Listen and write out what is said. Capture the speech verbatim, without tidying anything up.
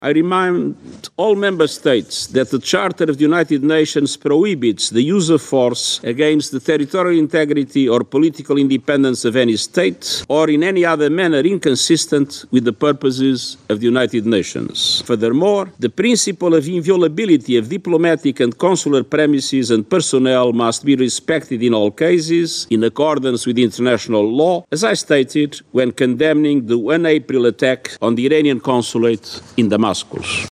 I remind all member states that the Charter of the United Nations prohibits the use of force against the territorial integrity or political independence of any state or in any other manner inconsistent with the purposes of the United Nations. Furthermore, the principle of inviolability of diplomatic and consular premises and personnel must be respected in all cases in accordance with international law, as I stated when condemning the one April attack on the Iranian consulate in Damascus.